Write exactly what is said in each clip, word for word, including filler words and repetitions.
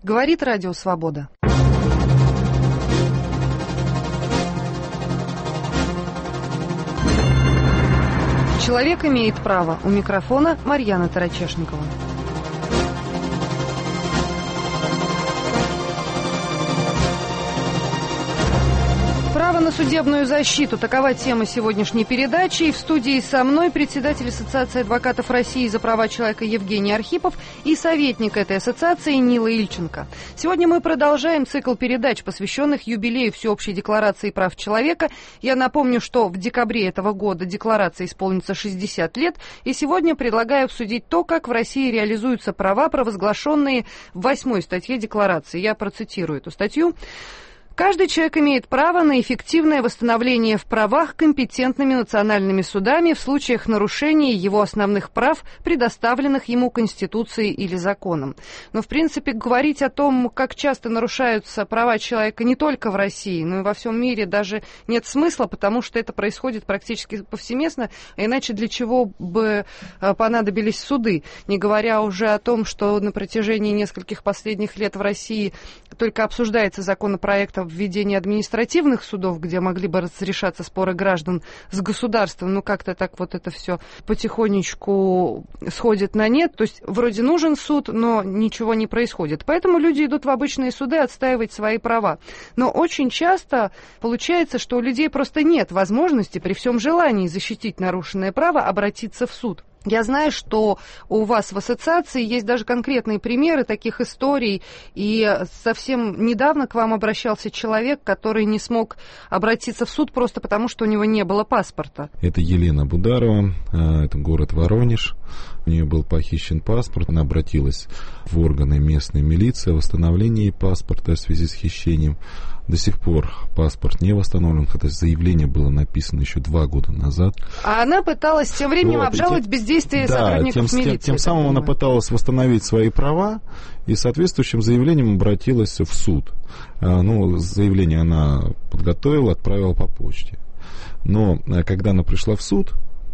Говорит Радио Свобода. Человек имеет право. У микрофона Марьяна Тарачешникова. Право на судебную защиту. Такова тема сегодняшней передачи. И в студии со мной председатель Ассоциации адвокатов России за права человека Евгений Архипов и советник этой ассоциации Нила Ильченко. Сегодня мы продолжаем цикл передач, посвященных юбилею Всеобщей декларации прав человека. Я напомню, что в декабре этого года декларации исполнится шестьдесят лет. И сегодня предлагаю обсудить то, как в России реализуются права, провозглашенные в восьмой статье декларации. Я процитирую эту статью. Каждый человек имеет право на эффективное восстановление в правах компетентными национальными судами в случаях нарушения его основных прав, предоставленных ему Конституцией или законом. Но, в принципе, говорить о том, как часто нарушаются права человека не только в России, но и во всем мире даже нет смысла, потому что это происходит практически повсеместно, а иначе для чего бы понадобились суды, не говоря уже о том, что на протяжении нескольких последних лет в России только обсуждается законопроект о введении административных судов, где могли бы разрешаться споры граждан с государством, ну как-то так вот это все потихонечку сходит на нет. То есть вроде нужен суд, но ничего не происходит. Поэтому люди идут в обычные суды отстаивать свои права. Но очень часто получается, что у людей просто нет возможности при всем желании защитить нарушенное право обратиться в суд. Я знаю, что у вас в ассоциации есть даже конкретные примеры таких историй, и совсем недавно к вам обращался человек, который не смог обратиться в суд просто потому, что у него не было паспорта. Это Елена Бударова, это город Воронеж. У нее был похищен паспорт, она обратилась в органы местной милиции о восстановлении паспорта в связи с хищением. До сих пор паспорт не восстановлен, хотя заявление было написано еще два года назад. А она пыталась тем временем вот, обжаловать тем, бездействие да, сотрудников тем, милиции. Тем, тем самым она пыталась восстановить свои права и соответствующим заявлением обратилась в суд. Ну, заявление она подготовила, отправила по почте. Но когда она пришла в суд,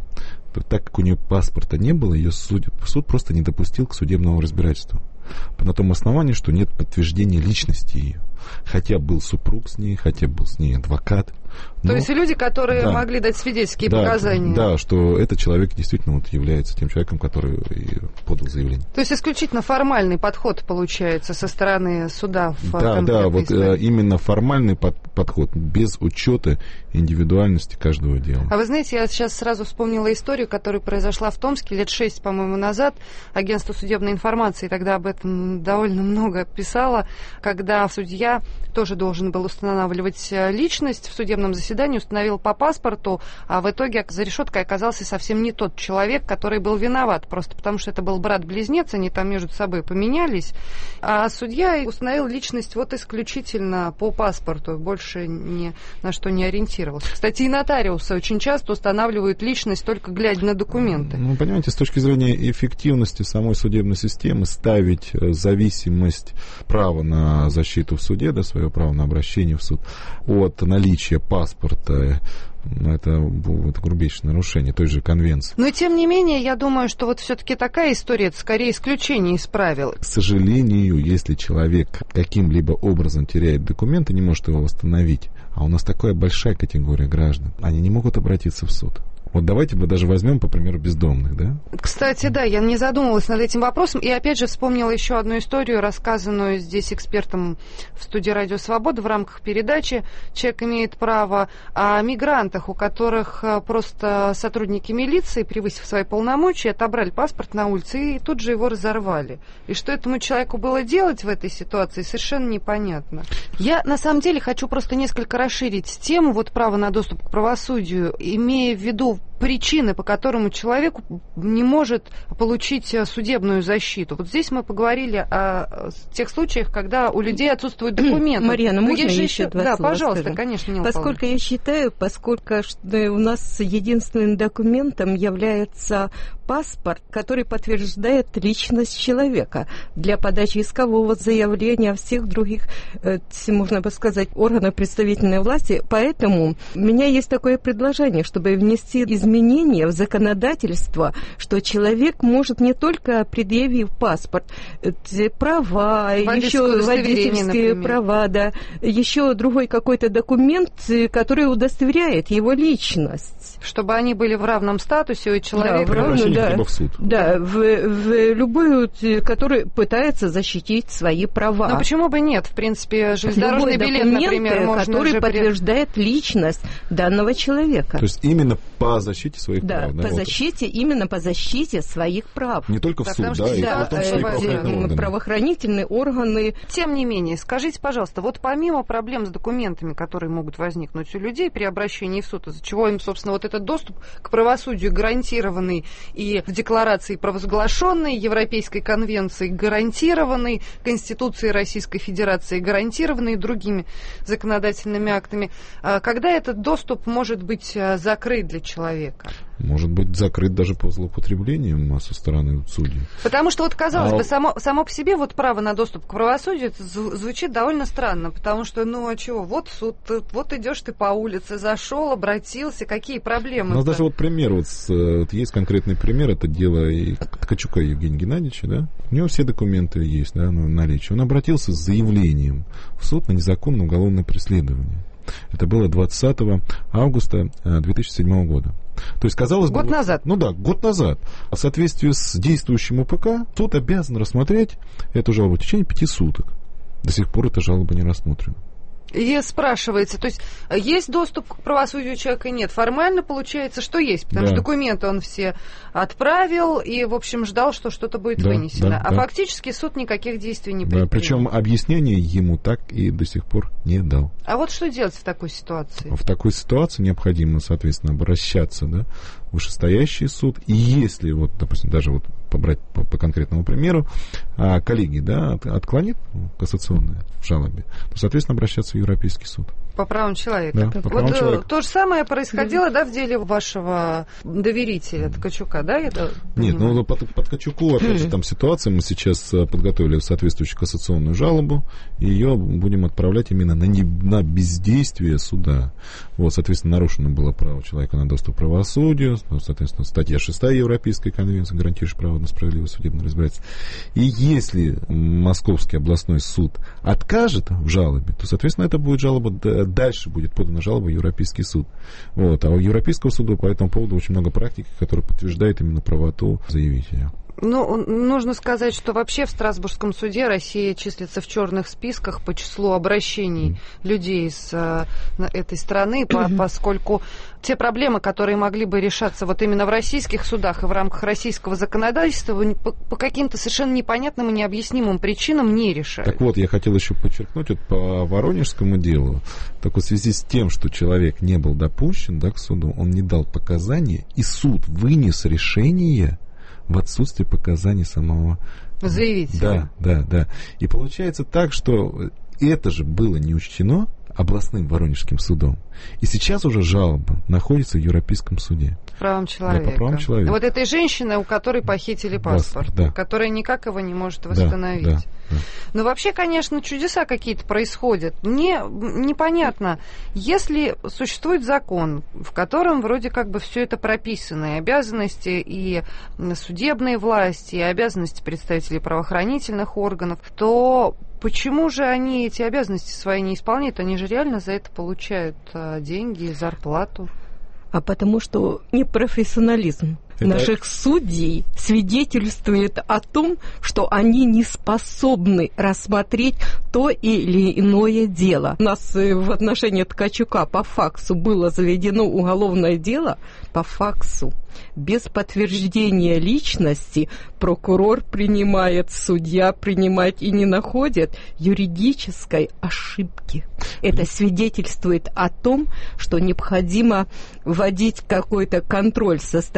так как у нее паспорта не было, ее суд, суд просто не допустил к судебному разбирательству. На том основании, что нет подтверждения личности ее. Хотя был супруг с ней, хотя был с ней адвокат. Но, то есть люди, которые да, могли дать свидетельские да, показания. Да, что этот человек действительно вот является тем человеком, который подал заявление. То есть исключительно формальный подход получается со стороны суда в Да, да, вот истории. Именно формальный под, подход, без учета индивидуальности каждого дела. А вы знаете, я сейчас сразу вспомнила историю, которая произошла в Томске лет шесть, по-моему, назад. Агентство судебной информации тогда об этом довольно много писало, когда судья тоже должен был устанавливать личность в судебном заседании, установил по паспорту, а в итоге за решеткой оказался совсем не тот человек, который был виноват, просто потому что это был брат-близнец, они там между собой поменялись, а судья установил личность вот исключительно по паспорту, больше ни на что не ориентировался. Кстати, и нотариусы очень часто устанавливают личность только глядя на документы. Ну, понимаете, с точки зрения эффективности самой судебной системы ставить зависимость права на защиту в суде, да, свое право на обращение в суд от наличия паспорта, это, это грубейшее нарушение той же конвенции. Но тем не менее, я думаю, что вот все-таки такая история, это скорее исключение из правил. К сожалению, если человек каким-либо образом теряет документы, не может его восстановить, а у нас такая большая категория граждан, они не могут обратиться в суд. Вот давайте мы даже возьмем, по примеру, бездомных, да? Кстати, да, я не задумывалась над этим вопросом. И опять же вспомнила еще одну историю, рассказанную здесь экспертом в студии «Радио Свобода» в рамках передачи «Человек имеет право» о мигрантах, у которых просто сотрудники милиции, превысив свои полномочия, отобрали паспорт на улице и тут же его разорвали. И что этому человеку было делать в этой ситуации, совершенно непонятно. Я, на самом деле, хочу просто несколько расширить тему вот права на доступ к правосудию, имея в виду причины, по которым человек не может получить судебную защиту. Вот здесь мы поговорили о тех случаях, когда у людей отсутствуют документы. Марьяна, Но можно еще, еще два Да, слова пожалуйста, скажем? конечно, Нила Поскольку Павловна. я считаю, поскольку у нас единственным документом является паспорт, который подтверждает личность человека для подачи искового заявления, всех других, можно бы сказать, органов представительной власти. Поэтому у меня есть такое предложение, чтобы внести изменения изменения в законодательство, что человек может не только, предъявив паспорт, права, еще водительские права, да, еще другой какой-то документ, который удостоверяет его личность. Чтобы они были в равном статусе у человека. Да, в равном, да, в суд. Да, в, в любую, который пытается защитить свои права. Но почему бы нет? В принципе, железнодорожный любой билет, документ, например, можно который же подтверждает личность данного человека. То есть именно по защите своих да, прав. Да, по вот. защите, именно по защите своих прав. Не только в суд, да, да, и да, в том числе и правоохранительные органы. правоохранительные органы. Тем не менее, скажите, пожалуйста, вот помимо проблем с документами, которые могут возникнуть у людей при обращении в суд, из-за чего им, собственно, вот этот доступ к правосудию гарантированный и в декларации провозглашенной, Европейской конвенции гарантированный, Конституции Российской Федерации гарантированный и другими законодательными актами, когда этот доступ может быть закрыт для человека? Может быть закрыт даже по злоупотреблению со стороны судей. Потому что, вот, казалось а... бы, само, само по себе вот право на доступ к правосудию это звучит довольно странно, потому что, ну, а чего, вот суд, вот идешь ты по улице, зашел, обратился, какие проблемы? У нас даже вот пример, вот, вот есть конкретный пример, это дело и Ткачука Евгения Геннадьевича, да, у него все документы есть, да, на наличие. Он обратился с заявлением в суд на незаконное уголовное преследование. Это было двадцатого августа две тысячи седьмого года. То есть, казалось год бы... Год назад. Ну да, год назад. В соответствии с действующим УПК, суд обязан рассмотреть эту жалобу в течение пяти суток. До сих пор эта жалоба не рассмотрена. И спрашивается, то есть есть доступ к правосудию человека? Нет. Формально получается, что есть, потому да. что документы он все отправил и, в общем, ждал, что что-то будет да, вынесено. Да, а да. фактически суд никаких действий не предпринял. Да, причем объяснение ему так и до сих пор не дал. А вот что делать в такой ситуации? В такой ситуации необходимо, соответственно, обращаться, да, в вышестоящий суд. И если, вот, допустим, даже вот побрать по, по конкретному примеру, а, коллеги, да, от, отклонит кассационное в жалобе, то, соответственно, обращаться в Европейский суд. По правам человека. Да, по правам вот человека. То же самое происходило, да, в деле вашего доверителя Ткачука, да? Это, Нет, ну по, по Ткачуку, опять же, там ситуация, мы сейчас подготовили соответствующую кассационную жалобу, и ее будем отправлять именно на, не, на бездействие суда. Вот, соответственно, нарушено было право человека на доступ к правосудию, соответственно, статья шестая Европейской конвенции, гарантирующая право на справедливое судебное разбирательство. И если Московский областной суд откажет в жалобе, то, соответственно, это будет жалоба, дальше будет подана жалоба в Европейский суд. Вот. А у Европейского суда по этому поводу очень много практики, которая подтверждает именно правоту заявителя. Ну, нужно сказать, что вообще в Страсбургском суде Россия числится в черных списках по числу обращений mm. людей с а, этой страны, по, поскольку те проблемы, которые могли бы решаться вот именно в российских судах и в рамках российского законодательства, по, по каким-то совершенно непонятным и необъяснимым причинам не решают. Так вот, я хотел еще подчеркнуть, вот по Воронежскому делу, так вот в связи с тем, что человек не был допущен, да, к суду, он не дал показания, и суд вынес решение в отсутствии показаний самого заявителя. Да, да, да. И получается так, что это же было не учтено областным Воронежским судом. И сейчас уже жалоба находится в Европейском суде. По правам человека. Да, по правам человека. Вот этой женщины, у которой похитили паспорт, паспорт да. которая никак его не может восстановить. Да, да, да. Но вообще, конечно, чудеса какие-то происходят. Мне непонятно, если существует закон, в котором вроде как бы все это прописано, и обязанности и судебной власти, и обязанности представителей правоохранительных органов, то почему же они эти обязанности свои не исполняют? Они же реально за это получают а, деньги, зарплату. А потому что непрофессионализм это... наших судей свидетельствует о том, что они не способны рассмотреть то или иное дело. У нас в отношении Ткачука по факсу было заведено уголовное дело по факсу. Без подтверждения личности прокурор принимает, судья принимает и не находит юридической ошибки. Это свидетельствует о том, что необходимо вводить какой-то контроль со стороны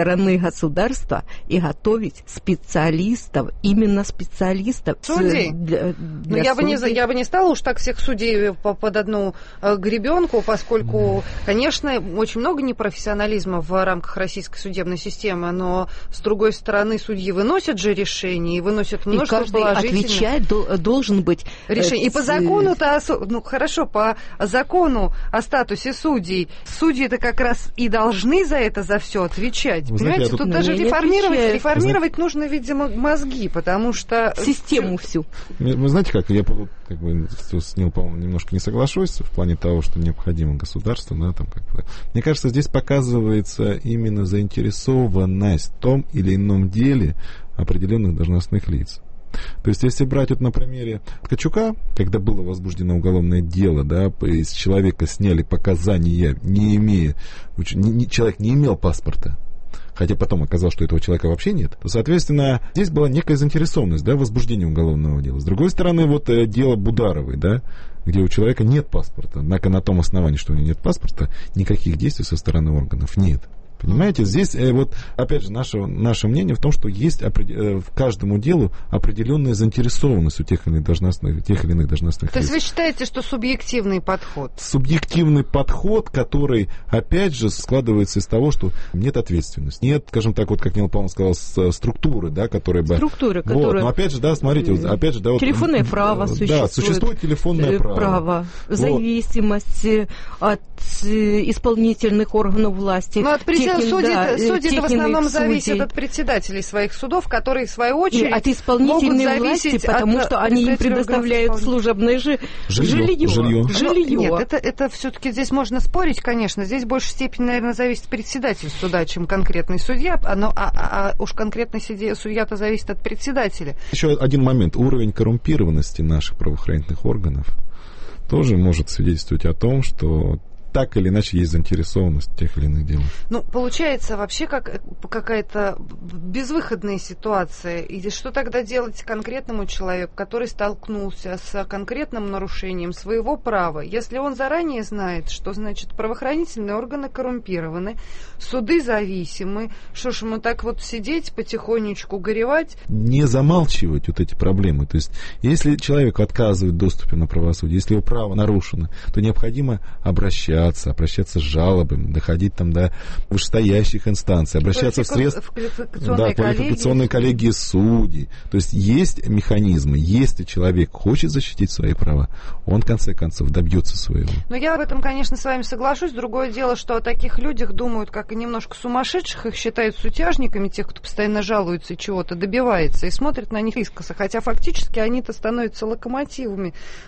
государства и готовить специалистов, именно специалистов. Судей? Для, для я, судей. Бы не, я бы не стала уж так всех судей под одну гребенку, поскольку, конечно, очень много непрофессионализма в рамках российской судебной системы, но, с другой стороны, судьи выносят же решения и выносят множество и каждый положительных... отвечать должен быть... решений. И по закону-то, ну хорошо, по закону о статусе судей, судьи-то как раз и должны за это, за все отвечать. Вы Понимаете, знаете, тут даже реформировать, реформировать нужно, видимо, мозги, потому что... Систему всю. Вы знаете, как я как бы, с Нил, по-моему, немножко не соглашусь в плане того, что необходимо государство, да, там как-то. Мне кажется, здесь показывается именно заинтересованность в том или ином деле определенных должностных лиц. То есть, если брать вот на примере Ткачука, когда было возбуждено уголовное дело, да, из человека сняли показания, не имея, не, человек не имел паспорта, хотя потом оказалось, что этого человека вообще нет, то, соответственно, здесь была некая заинтересованность, да, в возбуждении уголовного дела. С другой стороны, вот дело Бударовой, да, где у человека нет паспорта, однако на том основании, что у него нет паспорта, никаких действий со стороны органов нет. Понимаете, здесь э, вот, опять же, наше, наше мнение в том, что есть опред... э, в каждому делу определенная заинтересованность у тех или иных должностных, тех или иных должностных То лиц. есть вы считаете, что субъективный подход? Субъективный подход, который, опять же, складывается из того, что нет ответственности. Нет, скажем так, вот как Нил Павлович сказал, структуры, да, которые бы... Структуры, вот, которые... Но опять же, да, смотрите, вот, опять же, да... Вот, телефонное право существует. Да, существует телефонное право. право. Вот. Зависимость от исполнительных органов власти. Но от предела судей, да, судьи в основном зависят от председателей своих судов, которые, в свою очередь, и от исполнительной власти, потому что они им предоставляют служебное жи... жилье. Жилье. жилье. Нет, это, это все-таки здесь можно спорить, конечно. Здесь в большей степени, наверное, зависит председатель суда, чем конкретный судья, а, но, а, а уж конкретный судья-то зависит от председателя. Еще один момент. Уровень коррумпированности наших правоохранительных органов тоже может свидетельствовать о том, что так или иначе есть заинтересованность в тех или иных делах. Ну, получается вообще как, какая-то безвыходная ситуация. И что тогда делать конкретному человеку, который столкнулся с конкретным нарушением своего права, если он заранее знает, что, значит, правоохранительные органы коррумпированы, суды зависимы, что ж ему так вот сидеть, потихонечку горевать? Не замалчивать вот эти проблемы. То есть, если человеку отказывают в доступе на правосудие, если его право нарушено, то необходимо обращаться, обращаться с жалобами, доходить там до вышестоящих инстанций, обращаться в средства, в квалификационные, да, квалификационные коллегии судей. То есть есть механизмы, если человек хочет защитить свои права, он в конце концов добьется своего. Но я в этом, конечно, с вами соглашусь. Другое дело, что о таких людях думают как и немножко сумасшедших, их считают сутяжниками, тех, кто постоянно жалуется и чего-то добивается, и смотрят на них искоса. Хотя фактически они-то становятся локомотивами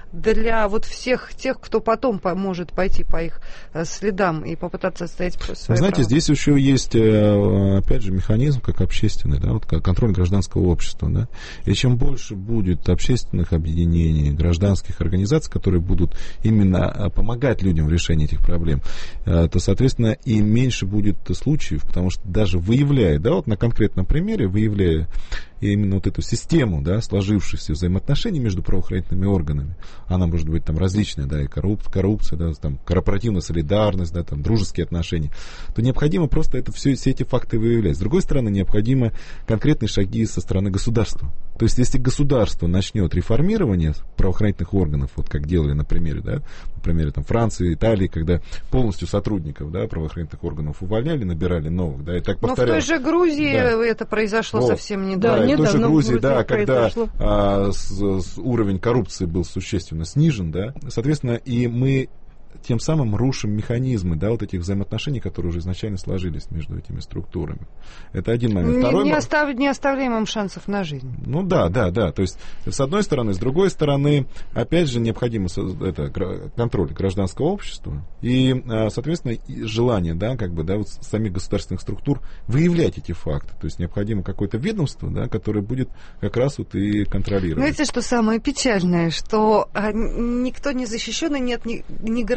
для вот всех тех, кто потом может пойти по их следам и попытаться отстоять свои права. Знаете, здесь еще есть, опять же, механизм как общественный, да, вот, как контроль гражданского общества. Да, и чем больше будет общественных объединений, гражданских организаций, которые будут именно помогать людям в решении этих проблем, то, соответственно, и меньше будет случаев, потому что даже выявляя, да, вот на конкретном примере, выявляя именно вот эту систему, да, сложившихся взаимоотношений между правоохранительными органами, она может быть там различная, да, и коррупция, коррупция, да, там, корпоративная солидарность, да, там, дружеские отношения, то необходимо просто это все, все эти факты выявлять. С другой стороны, необходимы конкретные шаги со стороны государства. То есть, если государство начнет реформирование правоохранительных органов, вот как делали на примере, да, на примере там, Франции, Италии, когда полностью сотрудников, да, правоохранительных органов увольняли, набирали новых, да, и так повторялось. Но в той же Грузии, да, это произошло вот совсем недавно. Да, в той же Грузии, да, когда а, с, с, уровень коррупции был существенно снижен, да, соответственно, и мы тем самым рушим механизмы, да, вот этих взаимоотношений, которые уже изначально сложились между этими структурами. Это один момент. Второй не, не, остав, не оставляем им шансов на жизнь. Ну да, да, да. То есть, с одной стороны, с другой стороны, опять же, необходимо это, контроль гражданского общества и, соответственно, желание, да, как бы, да, вот самих государственных структур выявлять эти факты. То есть, необходимо какое-то ведомство, да, которое будет как раз вот и контролировать. Знаете, что самое печальное, что никто не защищен и нет ни, ни гарантии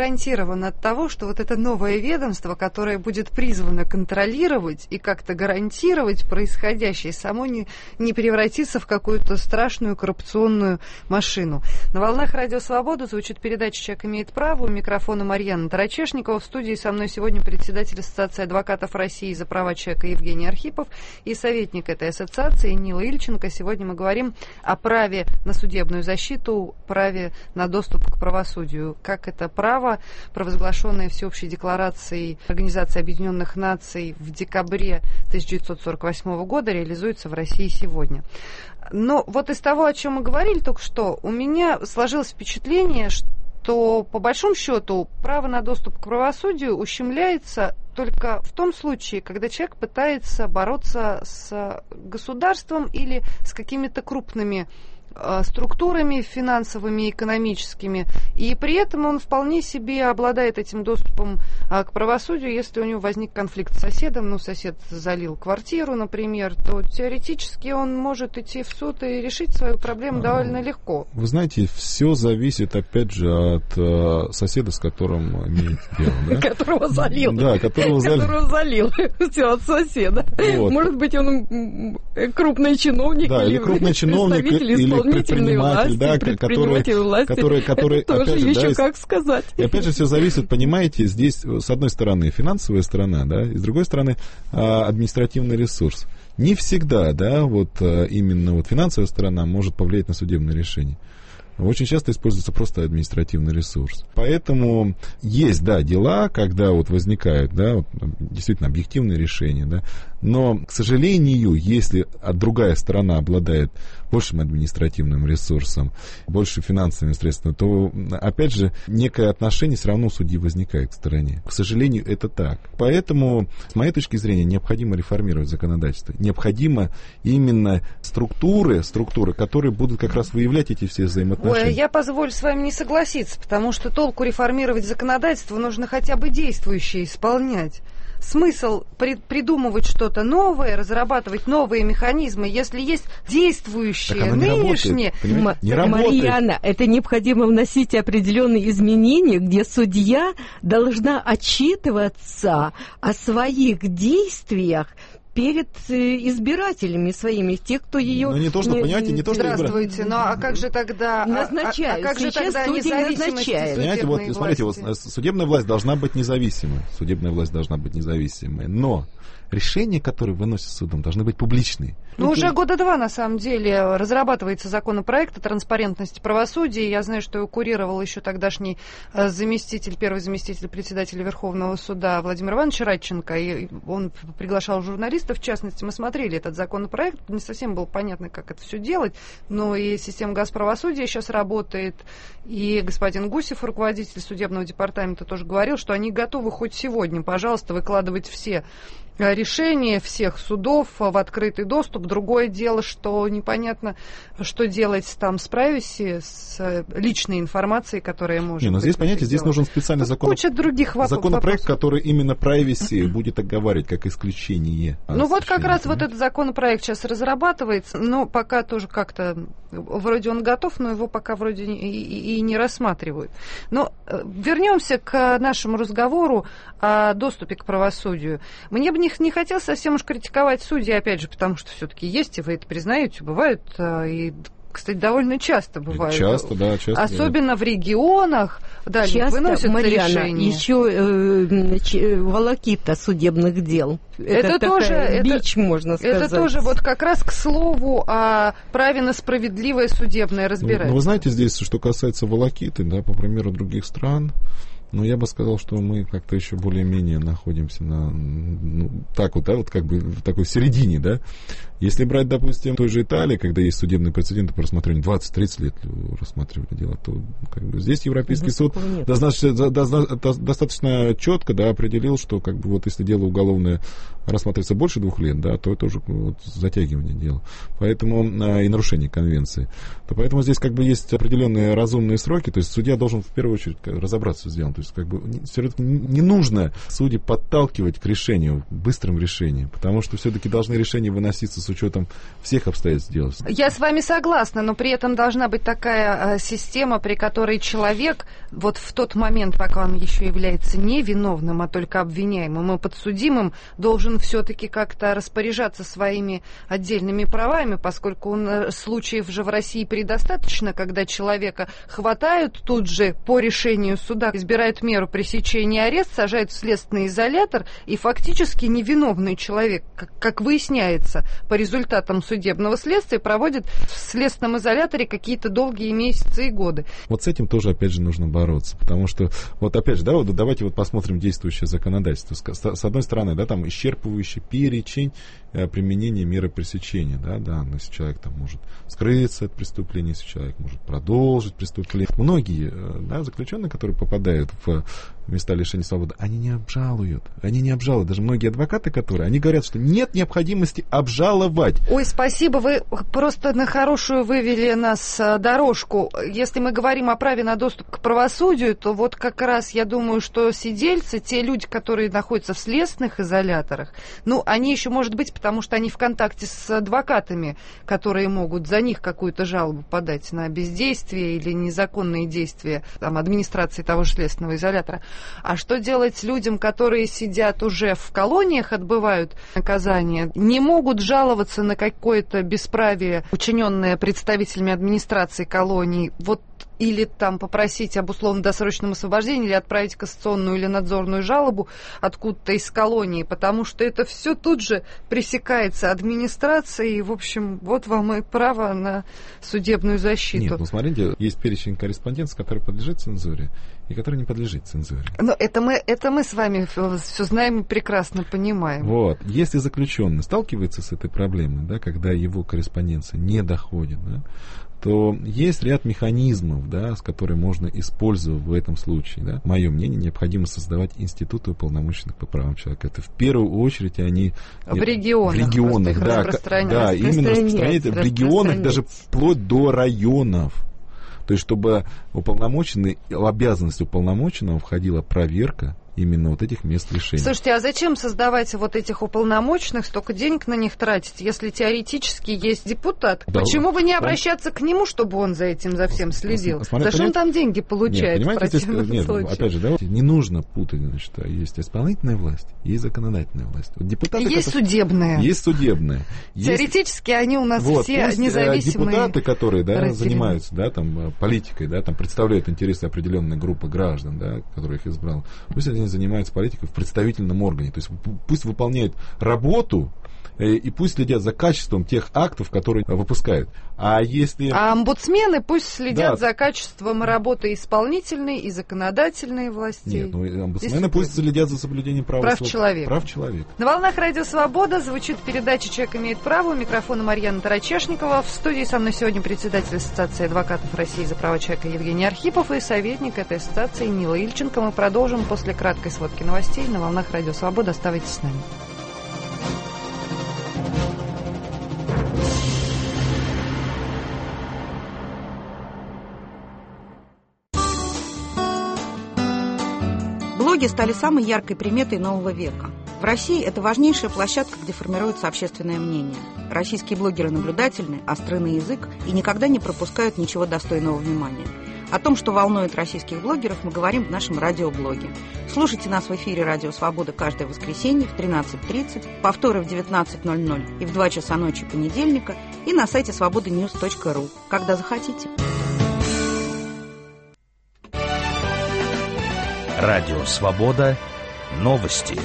гарантирован от того, что вот это новое ведомство, которое будет призвано контролировать и как-то гарантировать происходящее, само не, не превратится в какую-то страшную коррупционную машину. На волнах Радио Свобода звучит передача «Человек имеет право». У микрофона Марьяна Тарачешникова. В студии со мной сегодня председатель Ассоциации адвокатов России за права человека Евгений Архипов и советник этой ассоциации Нила Ильченко. Сегодня мы говорим о праве на судебную защиту, праве на доступ к правосудию. Как это право, провозглашенное Всеобщей декларацией Организации Объединенных Наций в декабре тысяча девятьсот сорок восьмого года, реализуется в России сегодня. Но вот из того, о чем мы говорили только что, у меня сложилось впечатление, что по большому счету право на доступ к правосудию ущемляется только в том случае, когда человек пытается бороться с государством или с какими-то крупными структурами финансовыми, экономическими, и при этом он вполне себе обладает этим доступом а, к правосудию. Если у него возник конфликт с соседом, ну, сосед залил квартиру, например, то теоретически он может идти в суд и решить свою проблему довольно легко. Вы знаете, все зависит, опять же, от э, соседа, с которым имеет дело, да? Которого залил. Да, которого залил. Которого залил. Все, от соседа. Может быть, он крупный чиновник. Да, или крупный чиновник, или предприниматель, да, который, который, который, это тоже опять же, еще да, как сказать. И опять же, все зависит, понимаете, здесь с одной стороны финансовая сторона, да, и с другой стороны административный ресурс. Не всегда, да, вот именно вот финансовая сторона может повлиять на судебное решение. Очень часто используется просто административный ресурс. Поэтому есть, да, дела, когда вот возникают, да, вот, действительно объективные решения, да, но, к сожалению, если другая сторона обладает большим административным ресурсом, больше финансовыми средствами, то, опять же, некое отношение все равно у судьи возникает к стороне. К сожалению, это так. Поэтому, с моей точки зрения, необходимо реформировать законодательство. Необходимо именно структуры, структуры, которые будут как раз выявлять эти все взаимоотношения. Ой, я позволю с вами не согласиться, потому что толку реформировать законодательство нужно хотя бы действующее исполнять. Смысл при, придумывать что-то новое, разрабатывать новые механизмы, если есть действующие, нынешние. Не, не Марьяна, это необходимо вносить определенные изменения, где судья должна отчитываться о своих действиях перед избирателями своими, тех, кто ее... Ну, не то, что, не, понимаете, не то, что... Здравствуйте, но а как же тогда... Назначают. А, а как же Сейчас тогда независимость Понимаете, вот, смотрите, вот судебная власть должна быть независимой. Судебная власть должна быть независимой. Но решения, которые выносят судом, должны быть публичные. Ну, ну, уже года два, на самом деле, разрабатывается законопроект о транспарентности правосудия. Я знаю, что его курировал еще тогдашний заместитель, первый заместитель председателя Верховного суда Владимир Иванович Радченко. И он приглашал журналистов, в частности, мы смотрели этот законопроект. Не совсем было понятно, как это все делать. Но и система газправосудия сейчас работает. И господин Гусев, руководитель судебного департамента, тоже говорил, что они готовы хоть сегодня, пожалуйста, выкладывать все решения всех судов в открытый доступ. Другое дело, что непонятно, что делать там с privacy, с личной информацией, которая может Не, но быть. Здесь, понимаете, здесь нужен специальный закон... Куча других воп- законопроект, вопросов. который именно privacy будет оговаривать как исключение. Ну вот как раз вот этот законопроект сейчас разрабатывается, но пока тоже как-то, вроде он готов, но его пока вроде и, и, и не рассматривают. Но вернемся к нашему разговору о доступе к правосудию. Мне бы не, не хотелось совсем уж критиковать судей, опять же, потому что все-таки есть, и вы это признаете, бывают и... Кстати, довольно часто бывает. Часто, да, часто. Особенно да. в регионах, да, выносятся Марьяна, решения. Еще э, волокита судебных дел. Это, это тоже бич, это, можно сказать. Это тоже вот как раз к слову о праве на справедливое судебное разбирательство. Ну, ну, вы знаете, здесь, что касается волокиты, да, по примеру других стран, но я бы сказал, что мы как-то еще более-менее находимся на, ну, так вот, да, вот как бы в такой середине, да. Если брать, допустим, той же Италии, когда есть судебные прецеденты по рассмотрению, двадцать-тридцать лет рассматривали дело, то как бы здесь Европейский суд достаточно, достаточно четко, да, определил, что как бы вот если дело уголовное рассматривается больше двух лет, да, то это уже вот затягивание дела. Поэтому и нарушение конвенции. То поэтому здесь как бы есть определенные разумные сроки, то есть судья должен в первую очередь разобраться с делом. То есть, как бы, все-таки не нужно судей подталкивать к решению, быстрым решениям, потому что все-таки должны решения выноситься с учетом всех обстоятельств дела. Я с вами согласна, но при этом должна быть такая э, система, при которой человек вот в тот момент, пока он еще является не виновным, а только обвиняемым и подсудимым, должен все-таки как-то распоряжаться своими отдельными правами, поскольку он, случаев же в России предостаточно, когда человека хватают тут же по решению суда, избирают меру пресечения и арест, сажают в следственный изолятор, и фактически невиновный человек, как, как выясняется по результатам судебного следствия, проводит в следственном изоляторе какие-то долгие месяцы и годы. Вот с этим тоже, опять же, нужно бороться, потому что, вот опять же, да, вот давайте вот посмотрим действующее законодательство. С одной стороны, да, там исчерпывающий перечень применения меры пресечения, да, да, если человек там может скрыться от преступления, если человек может продолжить преступление. Многие, да, заключенные, которые попадают в места лишения свободы, они не обжалуют, они не обжалуют. Даже многие адвокаты, которые, они говорят, что нет необходимости обжаловать. Ой, спасибо, вы просто на хорошую вывели нас дорожку. Если мы говорим о праве на доступ к правосудию, то вот как раз я думаю, что сидельцы, те люди, которые находятся в следственных изоляторах, ну, они еще, может быть, потому что они в контакте с адвокатами, которые могут за них какую-то жалобу подать на бездействие или незаконные действия там, администрации того же следственного изолятора. А что делать людям, которые сидят уже в колониях, отбывают наказание, не могут жаловаться на какое-то бесправие, учиненное представителями администрации колоний, вот или там попросить об условно-досрочном освобождении, или отправить кассационную или надзорную жалобу откуда-то из колонии, потому что это все тут же пресекается администрацией, и, в общем, вот вам и право на судебную защиту. Нет, ну смотрите, есть перечень корреспонденции, который подлежит цензуре, и который не подлежит цензуре. Но это мы, это мы с вами все знаем и прекрасно понимаем. Вот. Если заключенный сталкивается с этой проблемой, да, когда его корреспонденция не доходит, да, то есть ряд механизмов, да, с которыми можно использовать в этом случае. Да. Мое мнение, необходимо создавать институты уполномоченных по правам человека. Это в первую очередь они... В регионах. В регионах, да. Да, именно распространять в регионах, даже вплоть до районов. То есть, чтобы уполномоченный, в обязанность уполномоченного входила проверка именно вот этих мест лишения. Слушайте, а зачем создавать вот этих уполномоченных, столько денег на них тратить, если теоретически есть депутат? Да, Почему бы не обращаться к нему, чтобы он за этим, за всем следил? Смотри, за что он там деньги получает? Нет, понимаете, здесь, нет, опять же, да, не нужно путать, значит, есть исполнительная власть, есть законодательная власть. Вот депутаты, есть которые, судебная. Есть судебная. Теоретически есть, они у нас вот, все независимые. Депутаты, которые, да, занимаются, да, там, политикой, да, там, представляют интересы определенной группы граждан, да, которых избрал, пусть они занимаются политикой в представительном органе. То есть пусть выполняют работу и пусть следят за качеством тех актов, которые выпускают. А если... А омбудсмены пусть следят да. за качеством работы исполнительной и законодательной властей. Нет, ну омбудсмены пусть следят за соблюдением прав, прав человека. Прав человека. На волнах Радио Свобода звучит передача «Человек имеет право». У микрофона Марьяна Тарачешникова. В студии со мной сегодня председатель Ассоциации адвокатов России за права человека Евгений Архипов и советник этой ассоциации Нила Ильченко. Мы продолжим после краткой сводки новостей на волнах Радио Свобода. Оставайтесь с нами. Блоги стали самой яркой приметой нового века. В России это важнейшая площадка, где формируется общественное мнение. Российские блогеры наблюдательны, остры на язык и никогда не пропускают ничего достойного внимания. О том, что волнует российских блогеров, мы говорим в нашем радиоблоге. Слушайте нас в эфире «Радио Свобода» каждое воскресенье в тринадцать тридцать, повторы в девятнадцать ноль ноль и в два часа ночи понедельника и на сайте свобода ньюс точка ру, когда захотите. Радио «Свобода». Новости.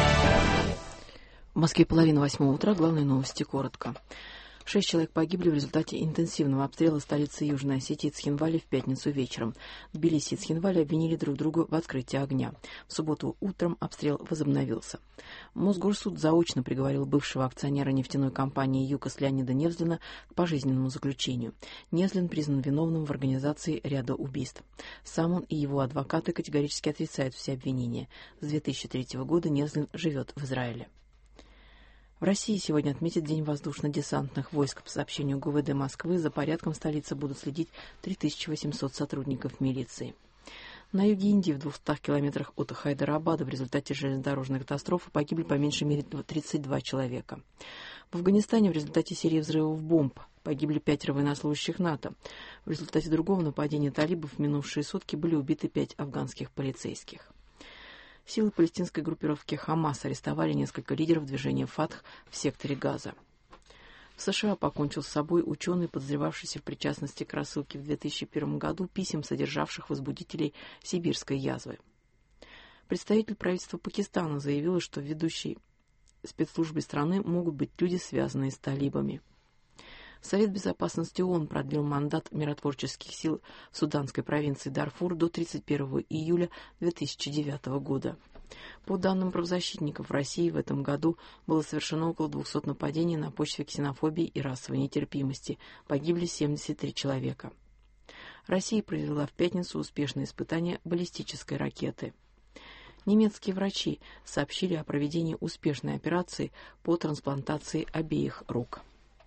В Москве половина восьмого утра. Главные новости коротко. Шесть человек погибли в результате интенсивного обстрела столицы Южной Осетии Цхинвали в пятницу вечером. Тбилиси и Цхинвали обвинили друг друга в открытии огня. В субботу утром обстрел возобновился. Мосгорсуд заочно приговорил бывшего акционера нефтяной компании «ЮКОС» Леонида Невзлина к пожизненному заключению. Невзлин признан виновным в организации ряда убийств. Сам он и его адвокаты категорически отрицают все обвинения. С две тысячи третьего года Невзлин живет в Израиле. В России сегодня отметят День воздушно-десантных войск. По сообщению ГУВД Москвы, за порядком в столице будут следить три тысячи восемьсот сотрудников милиции. На юге Индии, в двухстах километрах от Хайдарабада, в результате железнодорожной катастрофы погибли по меньшей мере тридцать два человека. В Афганистане в результате серии взрывов бомб погибли пятеро военнослужащих НАТО. В результате другого нападения талибов в минувшие сутки были убиты пять афганских полицейских. Силы палестинской группировки «Хамас» арестовали несколько лидеров движения «Фатх» в секторе Газа. В США покончил с собой ученый, подозревавшийся в причастности к рассылке в две тысячи первом году писем, содержавших возбудителей сибирской язвы. Представитель правительства Пакистана заявил, что в ведущей спецслужбе страны могут быть люди, связанные с талибами. Совет безопасности ООН продлил мандат миротворческих сил в суданской провинции Дарфур до тридцать первого июля две тысячи девятого года. По данным правозащитников, в России в этом году было совершено около двухсот нападений на почве ксенофобии и расовой нетерпимости. Погибли семьдесят три человека. Россия провела в пятницу успешное испытание баллистической ракеты. Немецкие врачи сообщили о проведении успешной операции по трансплантации обеих рук.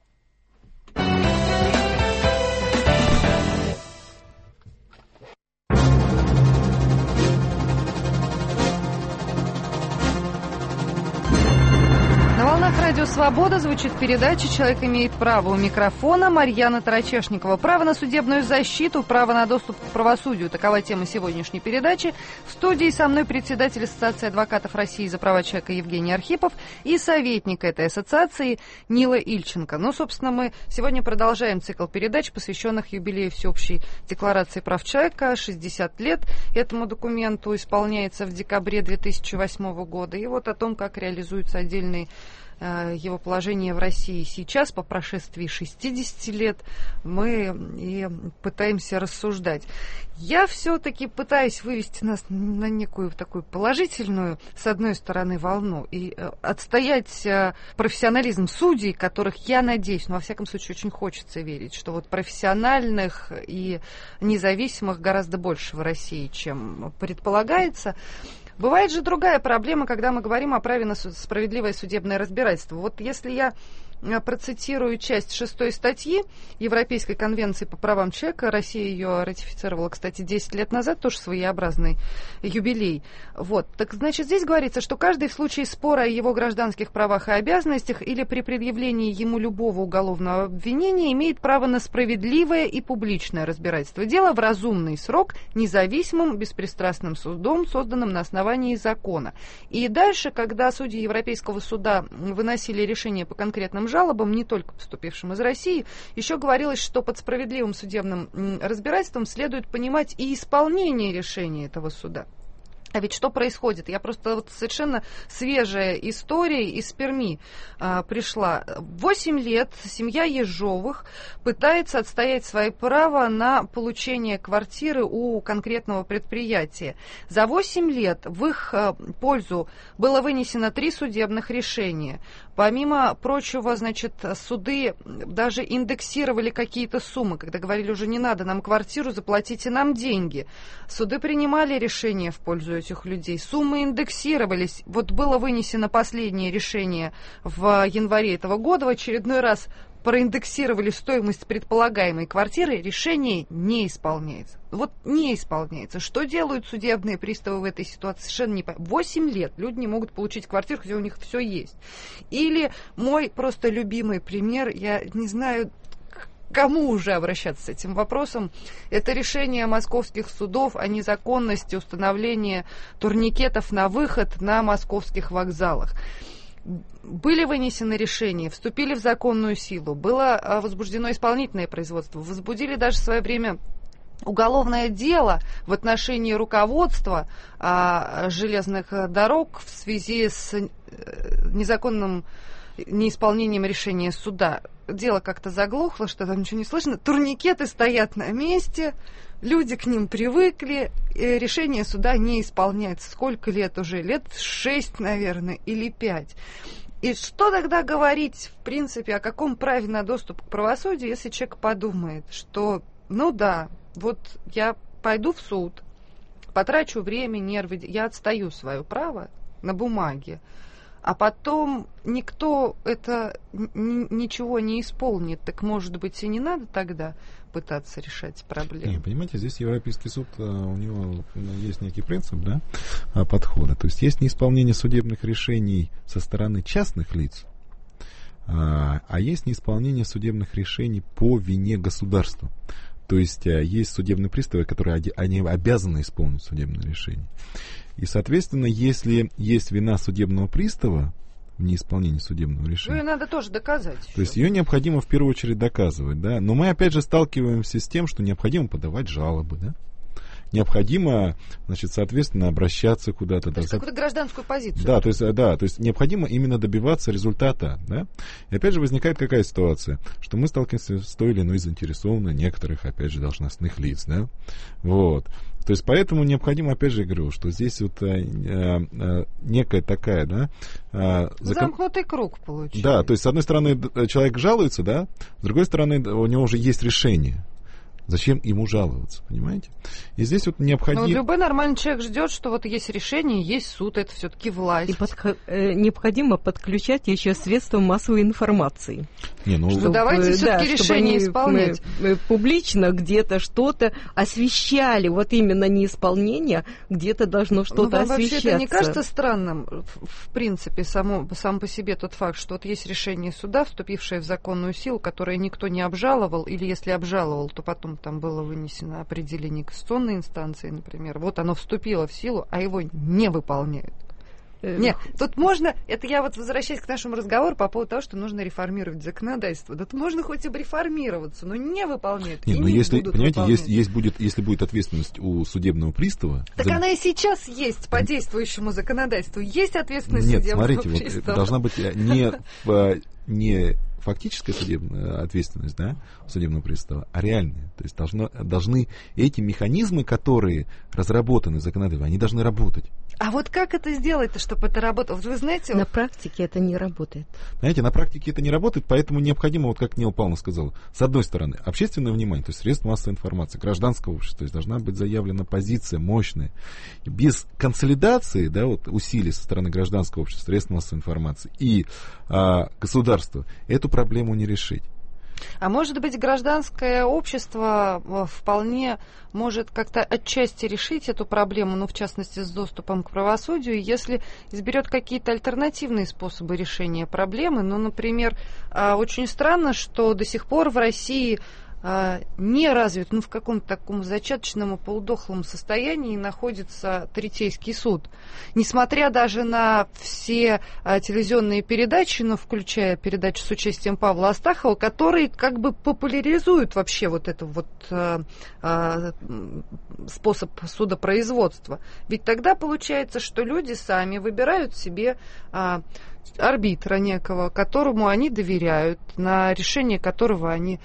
На волнах радио «Свобода» звучит передача «Человек имеет право». У микрофона Марьяна Тарачешникова. Право на судебную защиту, право на доступ к правосудию. Такова тема сегодняшней передачи. В студии со мной председатель Ассоциации адвокатов России за права человека Евгений Архипов и советник этой ассоциации Нила Ильченко. Ну, собственно, мы сегодня продолжаем цикл передач, посвященных юбилею Всеобщей декларации прав человека. шестьдесят лет этому документу исполняется в декабре две тысячи восьмого года. И вот о том, как реализуются отдельные его положение в России сейчас, по прошествии шестидесяти лет, мы и пытаемся рассуждать. Я все-таки пытаюсь вывести нас на некую такую положительную, с одной стороны, волну и отстоять профессионализм судей, которых, я надеюсь, но во всяком случае очень хочется верить, что вот профессиональных и независимых гораздо больше в России, чем предполагается. Бывает же другая проблема, когда мы говорим о праве на справедливое судебное разбирательство. Вот если я процитирую часть шестой статьи Европейской конвенции по правам человека, Россия ее ратифицировала, кстати, десять лет назад, тоже своеобразный юбилей. Вот. Так, значит, здесь говорится, что каждый в случае спора о его гражданских правах и обязанностях или при предъявлении ему любого уголовного обвинения имеет право на справедливое и публичное разбирательство дела в разумный срок независимым беспристрастным судом, созданным на основании закона. И дальше, когда судьи Европейского суда выносили решения по конкретным жалобам, не только поступившим из России, еще говорилось, что под справедливым судебным разбирательством следует понимать и исполнение решения этого суда. А ведь что происходит? Я просто вот совершенно свежая история из Перми а, пришла. Восемь лет семья Ежовых пытается отстоять свои права на получение квартиры у конкретного предприятия. За восемь лет в их а, пользу было вынесено три судебных решения. Помимо прочего, значит, суды даже индексировали какие-то суммы, когда говорили, уже не надо нам квартиру, заплатите нам деньги. Суды принимали решения в пользу этих людей, суммы индексировались. Вот было вынесено последнее решение в январе этого года, в очередной раз проиндексировали стоимость предполагаемой квартиры, решение не исполняется. Вот не исполняется. Что делают судебные приставы в этой ситуации? Совершенно не понятно. Восемь лет люди не могут получить квартиру, хотя у них все есть. Или мой просто любимый пример, я не знаю, к кому уже обращаться с этим вопросом, это решение московских судов о незаконности установления турникетов на выход на московских вокзалах. Были вынесены решения, вступили в законную силу, было возбуждено исполнительное производство, возбудили даже в свое время уголовное дело в отношении руководства а, железных дорог в связи с незаконным неисполнением решения суда. Дело как-то заглохло, что там ничего не слышно. Турникеты стоят на месте, люди к ним привыкли, решение суда не исполняется. Сколько лет уже? Лет шесть, наверное, или пять. И что тогда говорить, в принципе, о каком праве на доступ к правосудию, если человек подумает, что, ну да, вот я пойду в суд, потрачу время, нервы, я отстаю свое право на бумаге, а потом никто это н- ничего не исполнит, так, может быть, и не надо тогда пытаться решать проблемы? Не, понимаете, здесь Европейский суд, у него есть некий принцип, да, подхода. То есть есть неисполнение судебных решений со стороны частных лиц, а, а есть неисполнение судебных решений по вине государства. То есть есть судебные приставы, которые они обязаны исполнить судебное решение. И, соответственно, если есть вина судебного пристава в неисполнении судебного решения, ее надо тоже доказать. То есть ее необходимо в первую очередь доказывать, да. Но мы опять же сталкиваемся с тем, что необходимо подавать жалобы, да. Необходимо, значит, соответственно, обращаться куда-то. То да, есть какую-то гражданскую позицию. Да, то есть, да, то есть необходимо именно добиваться результата, да. И опять же возникает какая ситуация, что мы сталкиваемся с той или иной заинтересованной некоторых, опять же, должностных лиц, да. Вот. То есть поэтому необходимо, опять же, я говорю, что здесь вот э, э, некая такая, да... Э, закон... Замкнутый круг получается. Да, то есть, с одной стороны, человек жалуется, да, с другой стороны, у него уже есть решение. Зачем ему жаловаться, понимаете? И здесь вот необходимо... Но любой нормальный человек ждет, что вот есть решение, есть суд, это все-таки власть. И подх... э, необходимо подключать еще средства массовой информации. Не, ну, что давайте все-таки да, решение они, исполнять. Мы, мы публично где-то что-то освещали. Вот именно неисполнение где-то должно что-то ну, освещаться. Вообще это не кажется странным, в, в принципе, само, сам по себе тот факт, что вот есть решение суда, вступившее в законную силу, которое никто не обжаловал, или если обжаловал, то потом там было вынесено определение конституционной инстанции, например. Вот оно вступило в силу, а его не выполняют. Нет, тут можно, это я вот возвращаюсь к нашему разговору по поводу того, что нужно реформировать законодательство. Да тут можно хоть и бы реформироваться, но не выполняют. Не, и ну не если, будут понимаете, выполнять. есть, есть будет, если будет ответственность у судебного пристава... Так за... она и сейчас есть по действующему законодательству. Есть ответственность Нет, судебного смотрите, пристава. Вот должна быть не, не фактическая судебная ответственность, да, судебного пристава, а реальная. То есть должно, должны эти механизмы, которые разработаны законодательно, они должны работать. А вот как это сделать-то, чтобы это работало? Вы знаете... На вот... практике это не работает. Знаете, на практике это не работает, поэтому необходимо, вот как Нила Павловна сказала, с одной стороны, общественное внимание, то есть средства массовой информации, гражданское общество, то есть должна быть заявлена позиция мощная. Без консолидации, да, вот усилий со стороны гражданского общества, средств массовой информации и а, государства эту проблему не решить. А может быть, гражданское общество вполне может как-то отчасти решить эту проблему, ну, в частности, с доступом к правосудию, если изберет какие-то альтернативные способы решения проблемы. Ну, например, очень странно, что до сих пор в России не развит, ну, в каком-то таком зачаточном и полудохлом состоянии находится Третейский суд. Несмотря даже на все а, телевизионные передачи, ну, включая передачу с участием Павла Астахова, которые как бы популяризуют вообще вот этот вот а, а, способ судопроизводства. Ведь тогда получается, что люди сами выбирают себе а, арбитра некого, которому они доверяют, на решение которого они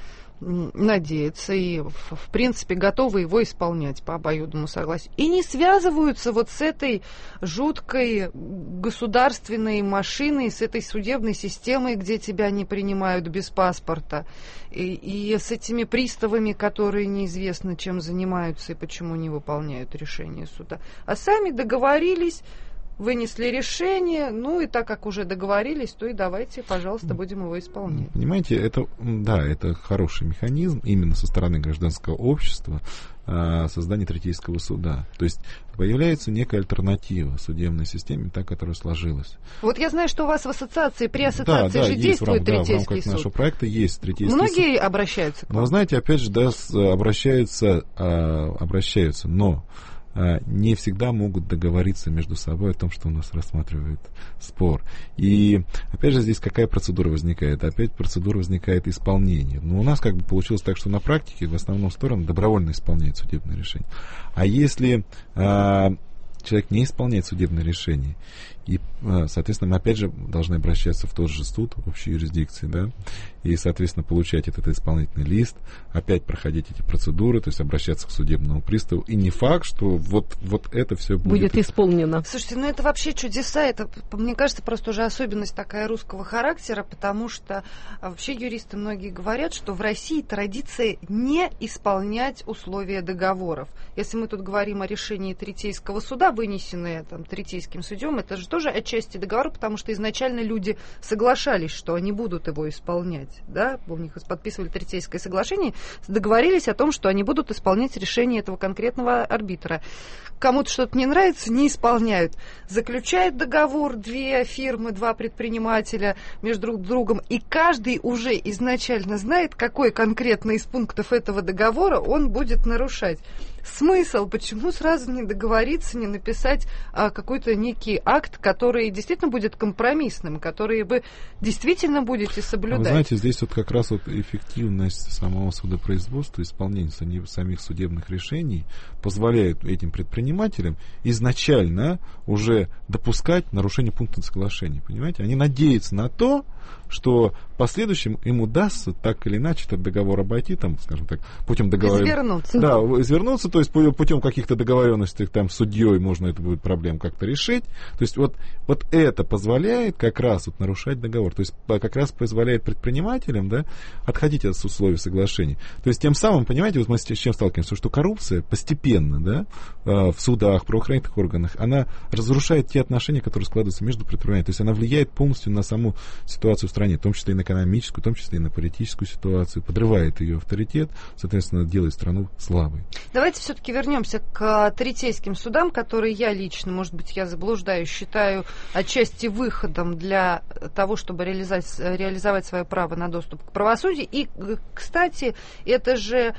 надеются и, в принципе, готовы его исполнять по обоюдному согласию. И не связываются вот с этой жуткой государственной машиной, с этой судебной системой, где тебя не принимают без паспорта, и, и с этими приставами, которые неизвестно чем занимаются и почему не выполняют решение суда. А сами договорились, вынесли решение, ну и так как уже договорились, то и давайте, пожалуйста, будем его исполнять. Понимаете, это, да, это хороший механизм именно со стороны гражданского общества создания Третейского суда. То есть появляется некая альтернатива судебной системе, та, которая сложилась. Вот я знаю, что у вас в ассоциации, при ассоциации да, же да, действует в, Третейский да, в рамках суд. нашего проекта есть Третейский Многие суд. обращаются к вам? Но, знаете, опять же, да, обращаются, обращаются, но не всегда могут договориться между собой о том, что у нас рассматривает спор. И опять же здесь какая процедура возникает? Опять процедура возникает исполнение. Но у нас как бы получилось так, что на практике в основном сторону добровольно исполняет судебное решение. А если а, человек не исполняет судебное решение, и, соответственно, мы опять же должны обращаться в тот же суд общей юрисдикции, да, и, соответственно, получать этот исполнительный лист, опять проходить эти процедуры, то есть обращаться к судебному приставу. И не факт, что вот, вот это все будет... Будет исполнено. Слушайте, ну это вообще чудеса, это, мне кажется, просто уже особенность такая русского характера, потому что вообще юристы многие говорят, что в России традиция не исполнять условия договоров. Если мы тут говорим о решении Третейского суда, вынесенные там Третейским судьем, это же тоже тоже отчасти договор, потому что изначально люди соглашались, что они будут его исполнять. Да? У них подписывали Третейское соглашение, договорились о том, что они будут исполнять решение этого конкретного арбитра. Кому-то что-то не нравится, не исполняют. Заключают договор две фирмы, два предпринимателя между друг другом, и каждый уже изначально знает, какой конкретно из пунктов этого договора он будет нарушать. Смысл, почему сразу не договориться, не написать а, какой-то некий акт, который действительно будет компромиссным, который вы действительно будете соблюдать? Вы знаете, здесь вот как раз вот эффективность самого судопроизводства, исполнения самих судебных решений позволяет этим предпринимателям изначально уже допускать нарушение пункта соглашения, понимаете? Они надеются на то, что в последующем им удастся так или иначе этот договор обойти, там, скажем так, путем договоренности. Извернуться. Да, извернуться, то есть путем каких-то договоренностей там с судьей можно эту будет проблему как-то решить. То есть вот, вот это позволяет как раз вот нарушать договор. То есть как раз позволяет предпринимателям, да, отходить от условий соглашений. То есть тем самым, понимаете, вот мы с чем сталкиваемся, что коррупция постепенно, да, в судах, правоохранительных органах, она разрушает те отношения, которые складываются между предпринимателями. То есть она влияет полностью на саму ситуацию в стране, в том числе и на экономическую, в том числе и на политическую ситуацию, подрывает ее авторитет, соответственно, делает страну слабой. Давайте все-таки вернемся к третейским судам, которые я лично, может быть, я заблуждаюсь, считаю отчасти выходом для того, чтобы реализовать, реализовать свое право на доступ к правосудию. И, кстати, это же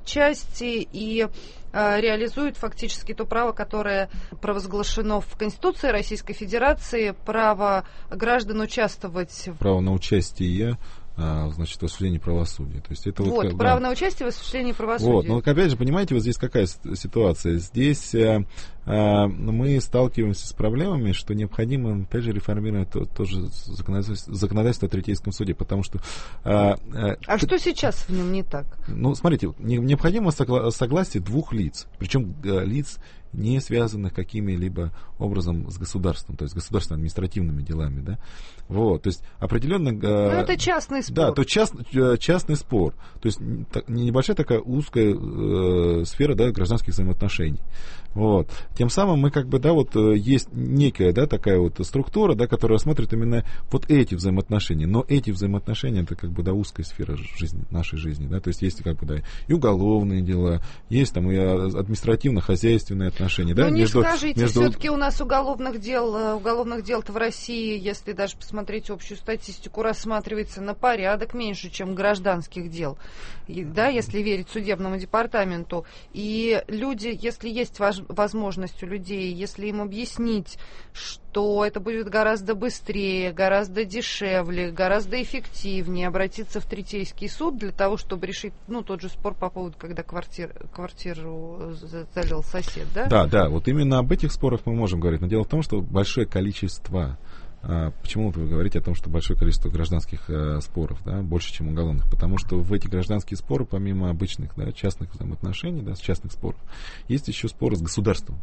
отчасти и реализует фактически то право, которое провозглашено в Конституции Российской Федерации, право граждан участвовать. Право на участие, значит, в осуществлении правосудия. То есть это вот, вот, право да. на участие в осуществлении правосудия. Вот, но опять же, понимаете, вот здесь какая ситуация? Здесь э, э, мы сталкиваемся с проблемами, что необходимо, опять же, реформировать то, тоже законодательство, законодательство о Третейском суде, потому что... Э, э, а что сейчас в нем не так? Ну, смотрите, не, необходимо согла- согласие двух лиц, причем э, лиц, не связанных какими-либо образом с государством, то есть государственно-административными делами, да, вот, то есть определенно... Ну, это частный спор. Да, то част, частный спор, то есть так, небольшая такая узкая э, сфера, да, гражданских взаимоотношений, вот, тем самым мы как бы, да, вот есть некая, да, такая вот структура, да, которая рассматривает именно вот эти взаимоотношения, но эти взаимоотношения, это как бы, да, узкая сфера жизни, нашей жизни, да, то есть есть как бы, да, и уголовные дела, есть там и административно-хозяйственные отношения, да, ну, не между, скажите, между... все-таки у нас уголовных дел, уголовных дел-то в России, если даже посмотреть общую статистику, рассматривается на порядок меньше, чем гражданских дел, и, да, если верить судебному департаменту. И люди, если есть возможность у людей, если им объяснить, что это будет гораздо быстрее, гораздо дешевле, гораздо эффективнее обратиться в Третейский суд для того, чтобы решить, ну, тот же спор по поводу, когда квартир, квартиру залил сосед, да? Да, да, вот именно об этих спорах мы можем говорить. Но дело в том, что большое количество... А, почему вы говорите о том, что большое количество гражданских а, споров, да, больше, чем уголовных? Потому что в эти гражданские споры, помимо обычных, да, частных взаимоотношений, да, частных споров, есть еще споры с государством.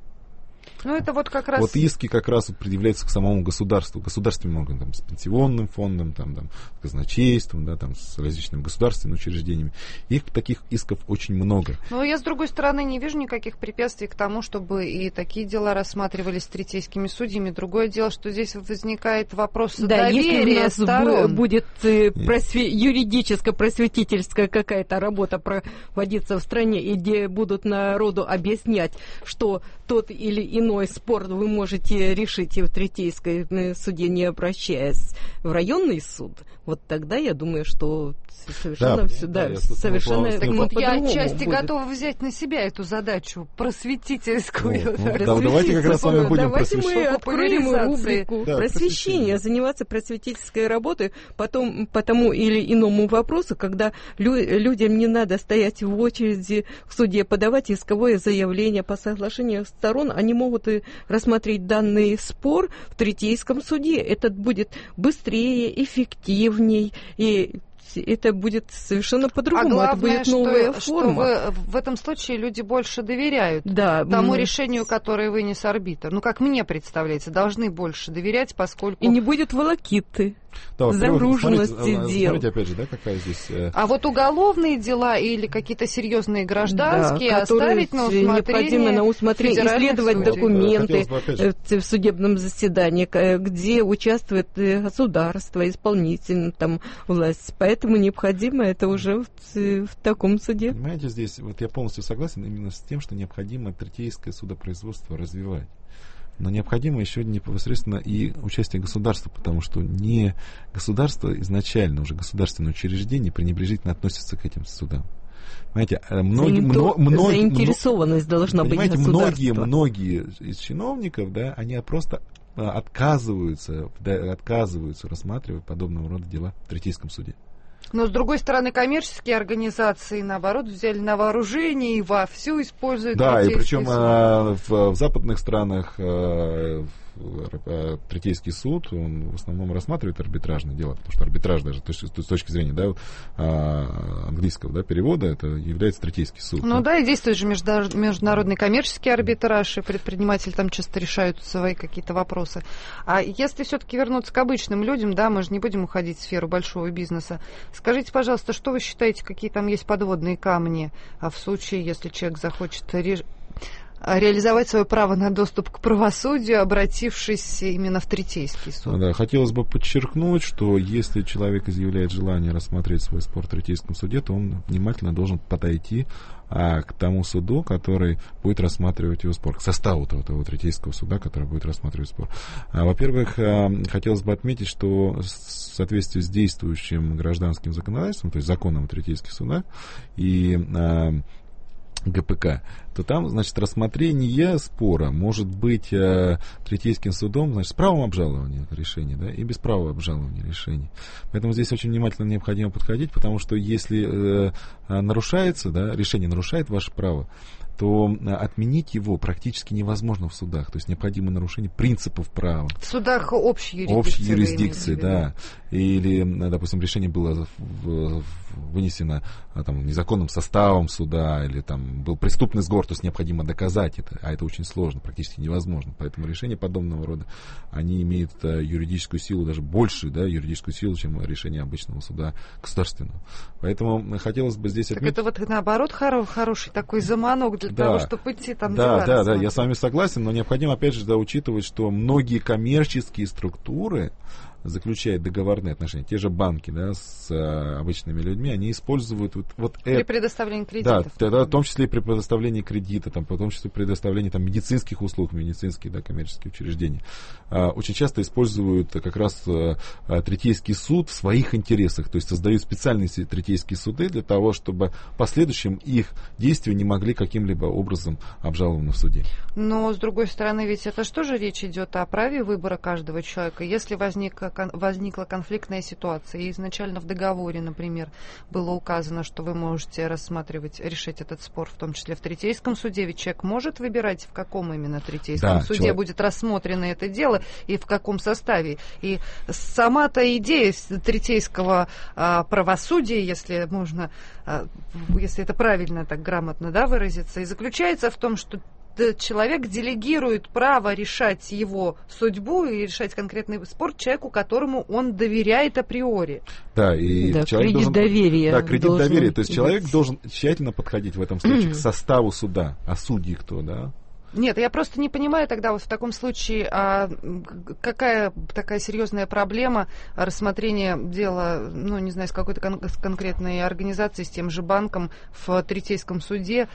Ну, это вот как раз... Вот иски как раз вот предъявляются к самому государству, государственным органам, там, с пенсионным фондом, там, там, с казначейством, да, там, с различными государственными учреждениями. Их таких исков очень много. Но я, с другой стороны, не вижу никаких препятствий к тому, чтобы и такие дела рассматривались третейскими судьями. Другое дело, что здесь возникает вопрос да, доверия если у нас сторон. будет э, просве... юридическая, просветительская какая-то работа проводиться в стране, и где будут народу объяснять, что тот или иной спор вы можете решить и в Третейской суде, не обращаясь в районный суд, вот тогда я думаю, что совершенно да, все, да, да, совершенно так вот я отчасти будет. готова взять на себя эту задачу просветительскую. Ну, ну, да, давайте как раз с вами будем Давайте просвещать. мы откроем рубрику да, просвещения, заниматься просветительской работой потом, по тому или иному вопросу, когда лю- людям не надо стоять в очереди в суде, подавать исковое заявление по соглашению сторон, они могут и рассмотреть данный спор в Третейском суде. Это будет быстрее, эффективней, и это будет совершенно по-другому. А главное, это будет новая что, форма. что вы, в этом случае люди больше доверяют да, тому мы... решению, которое вынес арбитр. Ну, как мне представляется, должны больше доверять, поскольку... И не будет волокиты. Да, загруженности смотрите, дел. Смотрите, опять же, да, какая здесь... Э... А вот уголовные дела или какие-то серьезные гражданские да, оставить на усмотрение необходимо на усмотрение исследовать судей. документы бы, в судебном заседании, где участвует государство, исполнительная там власть. Поэтому необходимо это уже в, в таком суде. Понимаете, здесь вот я полностью согласен именно с тем, что необходимо третейское судопроизводство развивать. Но необходимо еще непосредственно и участие государства, потому что не государство изначально, уже государственное учреждение пренебрежительно относится к этим судам. Понимаете, многие, Заинто... мно, заинтересованность мно, должна понимаете, быть государства. Многие, многие из чиновников, да, они просто отказываются, да, отказываются рассматривать подобного рода дела в третейском суде. Но, с другой стороны, коммерческие организации, наоборот, взяли на вооружение и вовсю используют да, и причем суд. в, в западных странах третейский суд, он в основном рассматривает арбитражное дело, потому что арбитраж даже с точки зрения, да, английского, да, перевода, это является третейский суд. Ну да, да, и действует же международный коммерческий арбитраж, и предприниматели там часто решают свои какие-то вопросы. А если все-таки вернуться к обычным людям, да, мы же не будем уходить в сферу большого бизнеса, скажите, пожалуйста, что вы считаете, какие там есть подводные камни в случае, если человек захочет решить реализовать свое право на доступ к правосудию, обратившись именно в третейский суд? Да, хотелось бы подчеркнуть, что если человек изъявляет желание рассмотреть свой спор в третейском суде, то он внимательно должен подойти а, к тому суду, который будет рассматривать его спор, к составу того, того третейского суда, который будет рассматривать спор. А, во-первых, а, хотелось бы отметить, что в соответствии с действующим гражданским законодательством, то есть законом о третейских судах и а, ГПК, то там, значит, рассмотрение спора может быть э, третейским судом, значит, с правом обжалования решения, да, и без права обжалования решений. Поэтому здесь очень внимательно необходимо подходить, потому что если э, нарушается, да, решение нарушает ваше право, то отменить его практически невозможно в судах. То есть необходимо нарушение принципов права. В судах общей юрисдикции. Общей юрисдикции, да. Или, допустим, решение было вынесено там, незаконным составом суда, или там был преступный сговор, то есть необходимо доказать это, а это очень сложно, практически невозможно. Поэтому решения подобного рода, они имеют юридическую силу, даже большую, да, юридическую силу, чем решение обычного суда государственного. Поэтому хотелось бы здесь отметить... Так это вот наоборот хоро- хороший такой заманок для да. того, чтобы идти там да, дела да, да, я с вами согласен, но необходимо опять же да, учитывать, что многие коммерческие структуры заключают договорные отношения, те же банки, да, с а, обычными людьми, они используют вот, вот при это. предоставлении кредитов. Да, да, в том числе и при предоставлении кредита, там, в том числе при предоставлении там, медицинских услуг, медицинские, да, коммерческие учреждения. А, очень часто используют как раз а, третейский суд в своих интересах, то есть создают специальные третейские суды для того, чтобы в последующем их действия не могли каким-либо образом обжалованы в суде. Но, с другой стороны, ведь это что же речь идет о праве выбора каждого человека. Если возник возникла конфликтная ситуация, и изначально в договоре, например, было указано, что вы можете рассматривать, решить этот спор, в том числе в третейском суде, ведь человек может выбирать, в каком именно третейском да, суде человек... будет рассмотрено это дело и в каком составе. И сама-то идея третейского а, правосудия, если можно, а, если это правильно, так грамотно, да, выразиться, и заключается в том, что человек делегирует право решать его судьбу и решать конкретный спор человеку, которому он доверяет априори. Да, и да, человек кредит должен, доверия. Да, кредит доверия. То есть быть. Человек должен тщательно подходить в этом случае к составу суда. А судьи кто, да? Нет, я просто не понимаю тогда вот в таком случае, а какая такая серьезная проблема рассмотрения дела, ну, не знаю, с какой-то кон- с конкретной организацией, с тем же банком в третейском суде,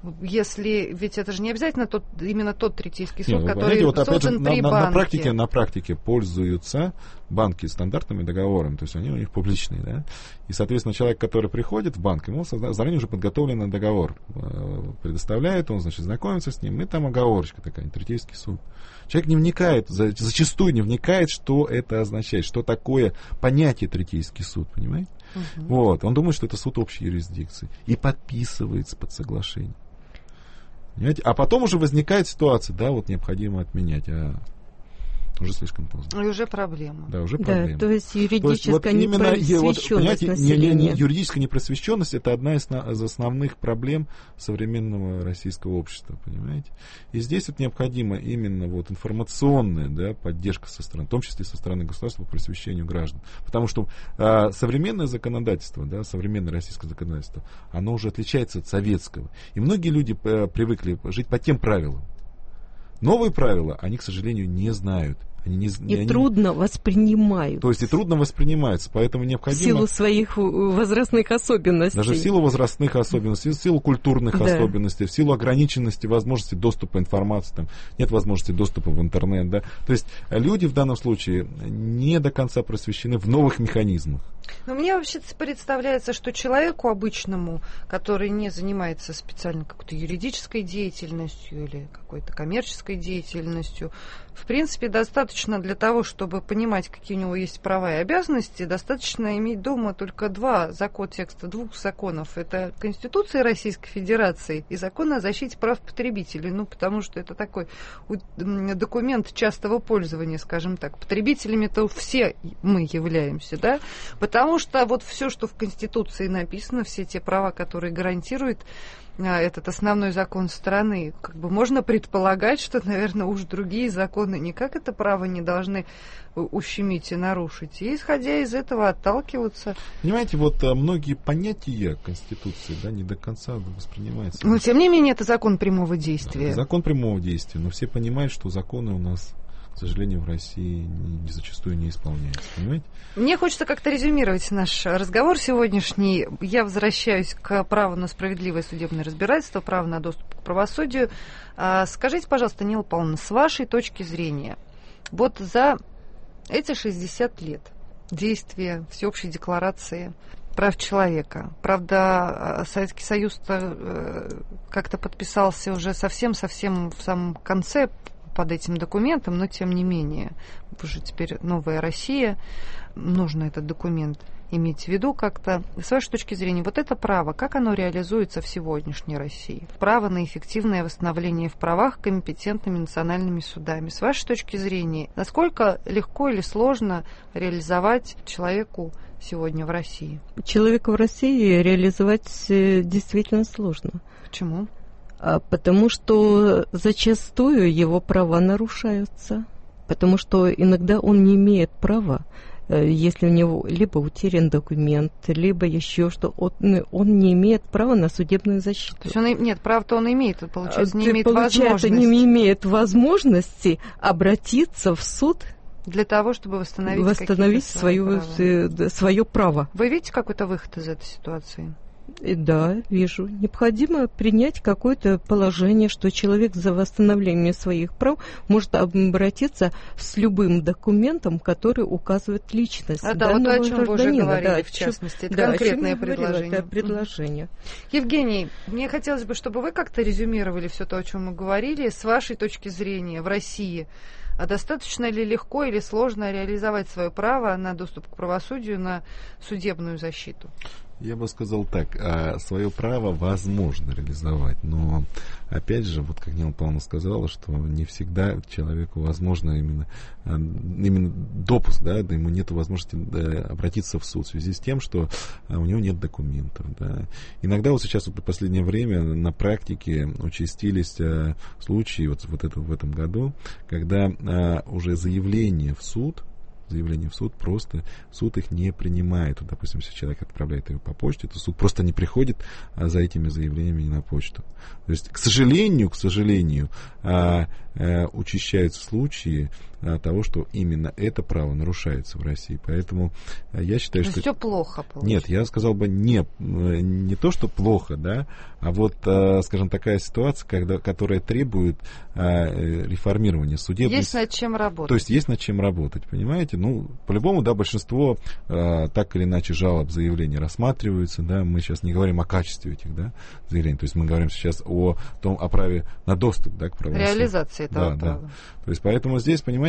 если, ведь это же не обязательно тот, именно тот третейский суд, Нет, который вот, опять создан же, при на, на, банке. На практике, на практике пользуются банки стандартными договорами, то есть они у них публичные, да, и, соответственно, человек, который приходит в банк, ему заранее уже подготовленный договор предоставляет, он, значит, знакомится с ним, и там оговорочка такая, третейский суд. Человек не вникает, зачастую не вникает, что это означает, что такое понятие третейский суд, понимаете? Угу. Вот, он думает, что это суд общей юрисдикции, и подписывается под соглашение. Понимаете? А потом уже возникает ситуация, да, вот необходимо отменять, а уже слишком поздно. И уже проблема. Да, уже проблема. Да, то есть юридическая то есть, вот непросвещенность вот, населения. Не, не, не, юридическая непросвещенность — это одна из, из основных проблем современного российского общества, понимаете? И здесь вот необходима именно вот информационная, да, поддержка со стороны, в том числе со стороны государства по просвещению граждан. Потому что а, современное законодательство, да, современное российское законодательство, оно уже отличается от советского. И многие люди а, привыкли жить по тем правилам. Новые правила они, к сожалению, не знают. Они не, и они, трудно воспринимают. То есть и трудно воспринимаются, поэтому необходимо... В силу своих возрастных особенностей. Даже в силу возрастных особенностей, в силу культурных да. особенностей, в силу ограниченности возможности доступа к информации, там, нет возможности доступа в интернет. Да? То есть люди в данном случае не до конца просвещены в новых механизмах. Но мне вообще представляется, что человеку обычному, который не занимается специально какой-то юридической деятельностью или какой-то коммерческой деятельностью, в принципе, достаточно для того, чтобы понимать, какие у него есть права и обязанности, достаточно иметь дома только два закона, текста двух законов. Это Конституция Российской Федерации и Закон о защите прав потребителей. Ну, потому что это такой документ частого пользования, скажем так. Потребителями-то все мы являемся, да? Потому что вот все, что в Конституции написано, все те права, которые гарантирует этот основной закон страны, как бы можно предполагать, что, наверное, уж другие законы никак это право не должны ущемить и нарушить. И, исходя из этого, отталкиваться. Понимаете, вот многие понятия Конституции, да, не до конца воспринимаются. Но, тем не менее, это закон прямого действия. Да, закон прямого действия, но все понимают, что законы у нас, к сожалению, в России не, зачастую не исполняются. Понимаете? Мне хочется как-то резюмировать наш разговор сегодняшний. Я возвращаюсь к праву на справедливое судебное разбирательство, праву на доступ к правосудию. Скажите, пожалуйста, Нила Павловна, с вашей точки зрения, вот за эти шестьдесят лет действия Всеобщей декларации прав человека, правда, Советский Союз-то как-то подписался уже совсем-совсем в самом конце под этим документом, но тем не менее, уже теперь новая Россия, нужно этот документ иметь в виду как-то. С вашей точки зрения, вот это право, как оно реализуется в сегодняшней России? Право на эффективное восстановление в правах компетентными национальными судами. С вашей точки зрения, насколько легко или сложно реализовать человеку сегодня в России? Человеку в России реализовать действительно сложно. Почему? Потому что зачастую его права нарушаются. Потому что иногда он не имеет права, если у него либо утерян документ, либо еще что, он, он не имеет права на судебную защиту. То есть он, нет, права-то он имеет, получается, не имеет получается, возможности. не имеет возможности обратиться в суд для того, чтобы восстановить, восстановить свое, права. свое право. Вы видите какой-то выход из этой ситуации? Да, вижу. Необходимо принять какое-то положение, что человек за восстановлением своих прав может обратиться с любым документом, который указывает личность. А да, вот то, о чем вы уже говорили, да, в частности. Это да, конкретное предложение. Это предложение. Евгений, мне хотелось бы, чтобы вы как-то резюмировали все то, о чем мы говорили, с вашей точки зрения в России. А достаточно ли легко или сложно реализовать свое право на доступ к правосудию, на судебную защиту? Я бы сказал так, свое право возможно реализовать, но опять же, вот как Нила Павловна сказала, что не всегда человеку возможно именно, именно допуск, да, ему нет возможности обратиться в суд в связи с тем, что у него нет документов. Да. Иногда вот сейчас вот в последнее время на практике участились случаи вот, вот это, в этом году, когда уже заявление в суд, заявление в суд, просто суд их не принимает. Вот, допустим, если человек отправляет его по почте, то суд просто не приходит а, за этими заявлениями на почту. То есть, к сожалению, к сожалению, а, а, учащаются случаи а, того, что именно это право нарушается в России. Поэтому а, я считаю, но что... все плохо получается. Нет, я сказал бы не, не то, что плохо, да, а вот, а, скажем, такая ситуация, когда, которая требует а, реформирования судебной... Есть над чем работать. То есть есть над чем работать, понимаете? Ну, по-любому, да, большинство э, так или иначе жалоб, заявлений рассматриваются, да, мы сейчас не говорим о качестве этих, да, заявлений, то есть мы говорим сейчас о том, о праве на доступ, да, к правосудию. Реализации этого да, права. Да. То есть поэтому здесь, понимаете,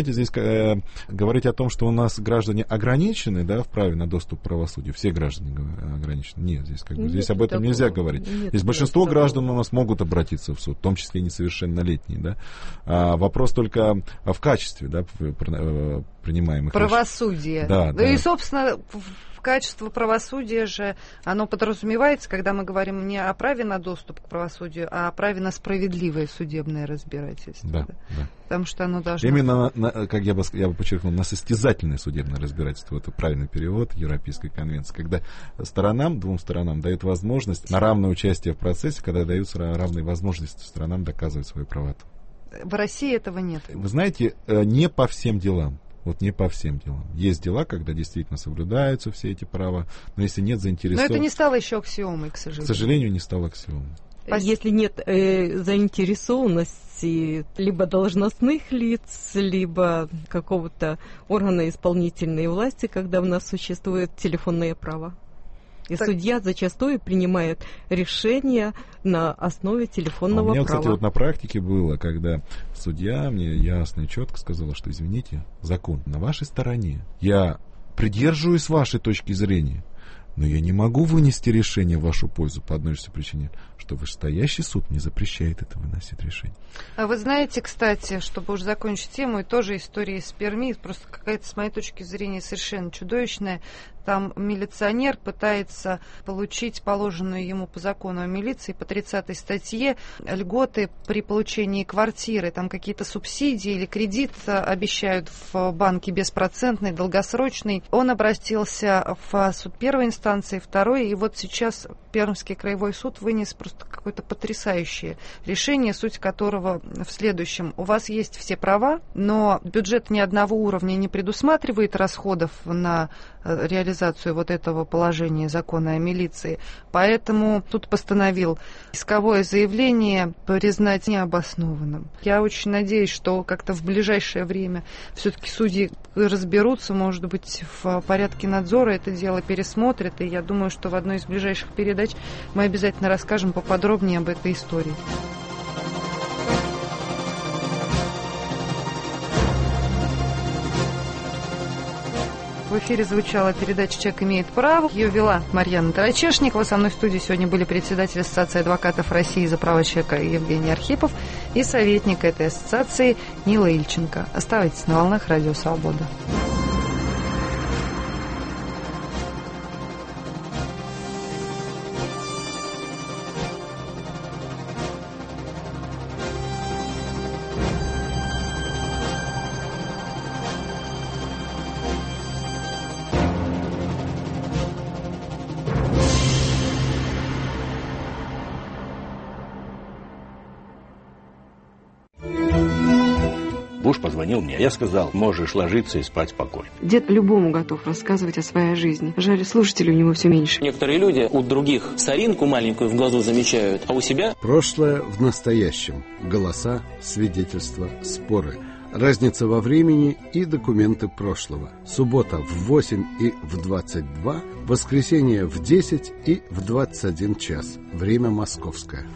знаете, здесь э, говорить о том, что у нас граждане ограничены, да, в праве на доступ к правосудию, все граждане ограничены. Нет, здесь, как бы, здесь об этом такого нельзя говорить. Нет, здесь большинство такого граждан у нас могут обратиться в суд, в том числе и несовершеннолетние. Да. А вопрос только в качестве, да, принимаемых правосудия. Да, ну да. И, собственно, качество правосудия же, оно подразумевается, когда мы говорим не о праве на доступ к правосудию, а о праве на справедливое судебное разбирательство. Да, да? Да. Потому что оно должно... Именно, на, как я бы, я бы подчеркнул, на состязательное судебное разбирательство. Это правильный перевод Европейской конвенции. Когда сторонам, двум сторонам дают возможность на равное участие в процессе, когда даются равные возможности сторонам доказывать свою правоту. В России этого нет. Вы знаете, не по всем делам. Вот не по всем делам. Есть дела, когда действительно соблюдаются все эти права, но если нет заинтересованности... Но это не стало еще аксиомой, к сожалению. К сожалению, не стало аксиомой. Если нет э, заинтересованности либо должностных лиц, либо какого-то органа исполнительной власти, когда у нас существуют телефонные права. И так... судья зачастую принимает решения на основе телефонного а у меня, права. Кстати, вот на практике было, когда судья мне ясно и четко сказала, что, извините, закон на вашей стороне. Я придерживаюсь вашей точки зрения, но я не могу вынести решение в вашу пользу по одной же причине, что вышестоящий суд не запрещает это выносить решение. А вы знаете, кстати, чтобы уже закончить тему, и тоже история из Перми, просто какая-то, с моей точки зрения, совершенно чудовищная. Там милиционер пытается получить положенную ему по закону о милиции по тридцатой статье льготы при получении квартиры. Там какие-то субсидии или кредит обещают в банке беспроцентный, долгосрочный. Он обратился в суд первой инстанции, второй, и вот сейчас Пермский краевой суд вынес просто какое-то потрясающее решение, суть которого в следующем. У вас есть все права, но бюджет ни одного уровня не предусматривает расходов на реализацию вот этого положения закона о милиции. Поэтому суд постановил исковое заявление признать необоснованным. Я очень надеюсь, что как-то в ближайшее время все-таки судьи разберутся, может быть, в порядке надзора это дело пересмотрят, и я думаю, что в одной из ближайших передач мы обязательно расскажем поподробнее об этой истории. В эфире звучала передача «Человек имеет право». Ее вела Марьяна Тарачешникова. Со мной в студии сегодня были председатель Ассоциации адвокатов России за права человека Евгений Архипов и советник этой ассоциации Нила Ильченко. Оставайтесь на волнах Радио Свобода. Буш позвонил мне. Я сказал, можешь ложиться и спать спокойно. Дед любому готов рассказывать о своей жизни. Жаль, слушателей у него все меньше. Некоторые люди у других соринку маленькую в глазу замечают, а у себя... Прошлое в настоящем. Голоса, свидетельства, споры. Разница во времени и документы прошлого. Суббота в восемь и в двадцать два, воскресенье в десять и в двадцать один час. Время московское.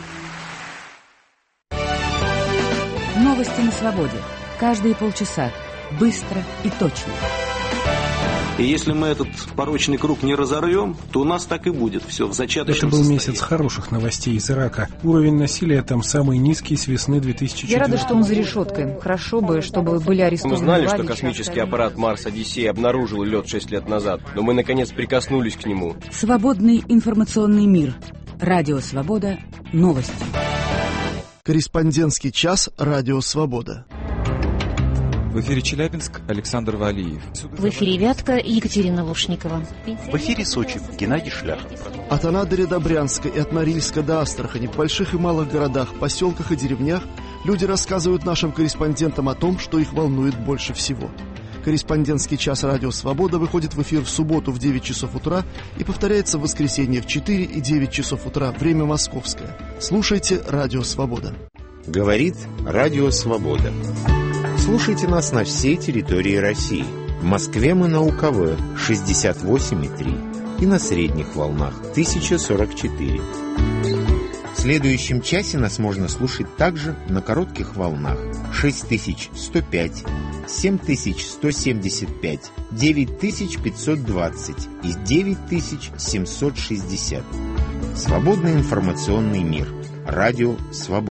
Новости на свободе. Каждые полчаса. Быстро и точно. И если мы этот порочный круг не разорвем, то у нас так и будет все в зачаточном Это был состоянии. Месяц хороших новостей из Ирака. Уровень насилия там самый низкий с весны две тысячи четвёртого. Я рада, что он за решеткой. Хорошо бы, чтобы были арестованы. Мы знали, Владич, что космический аппарат Марс Одиссей обнаружил лед шесть лет назад, но мы наконец прикоснулись к нему. Свободный информационный мир. Радио Свобода. Новости. Корреспондентский час «Радио Свобода». В эфире Челябинск, Александр Валиев. В эфире Вятка, Екатерина Лушникова. В эфире Сочи, Геннадий Шляхов. От Анадыря до Брянска и от Норильска до Астрахани, в больших и малых городах, поселках и деревнях люди рассказывают нашим корреспондентам о том, что их волнует больше всего. Корреспондентский час «Радио Свобода» выходит в эфир в субботу в девять часов утра и повторяется в воскресенье в четыре и девять часов утра, время московское. Слушайте «Радио Свобода». Говорит «Радио Свобода». Слушайте нас на всей территории России. В Москве мы на УКВ шестьдесят восемь и три и на средних волнах тысяча сорок четыре. следующем часе нас можно слушать также на коротких волнах шесть тысяч сто пять, семь тысяч сто семьдесят пять, девять тысяч пятьсот двадцать и девять тысяч семьсот шестьдесят. Свободный информационный мир. Радио «Свобода».